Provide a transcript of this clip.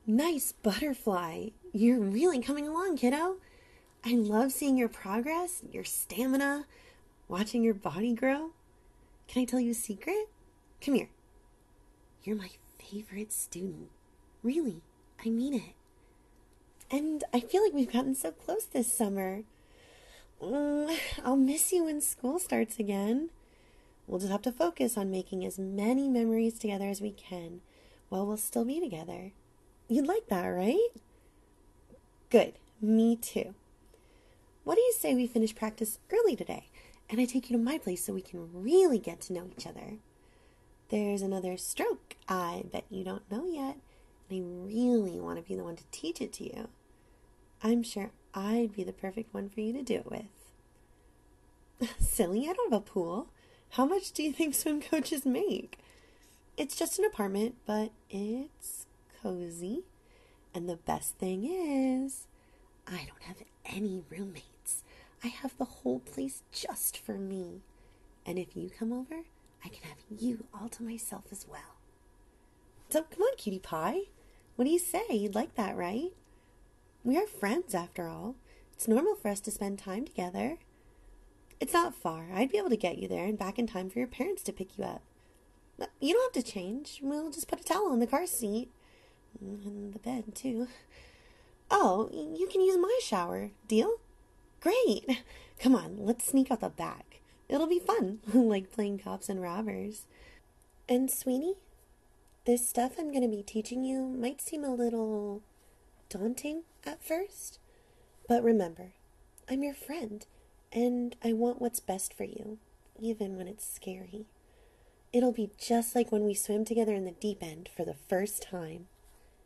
Nice butterfly. You're really coming along, kiddo. I love seeing your progress, your stamina, watching your body grow. Can I tell you a secret? Come here. You're my favorite student. Really, I mean it. And I feel like we've gotten so close this summer. I'll miss you when school starts again. We'll just have to focus on making as many memories together as we can while we'll still be together. You'd like that, right? Good. Me too. What do you say we finish practice early today and I take you to my place so we can really get to know each other? There's another stroke I bet you don't know yet, and I really want to be the one to teach it to you. I'm sure I'd be the perfect one for you to do it with. Silly, I don't have a pool. How much do you think swim coaches make? It's just an apartment, but it's cozy. And the best thing is, I don't have any roommates. I have the whole place just for me. And if you come over, I can have you all to myself as well. So come on, cutie pie. What do you say? You'd like that, right? We are friends, after all. It's normal for us to spend time together. It's not far. I'd be able to get you there and back in time for your parents to pick you up. You don't have to change. We'll just put a towel in the car seat. And the bed, too. Oh, you can use my shower. Deal? Great. Come on, let's sneak out the back. It'll be fun, like playing cops and robbers. And, sweetie, this stuff I'm going to be teaching you might seem a little daunting at first. But remember, I'm your friend, and I want what's best for you, even when it's scary. It'll be just like when we swim together in the deep end for the first time.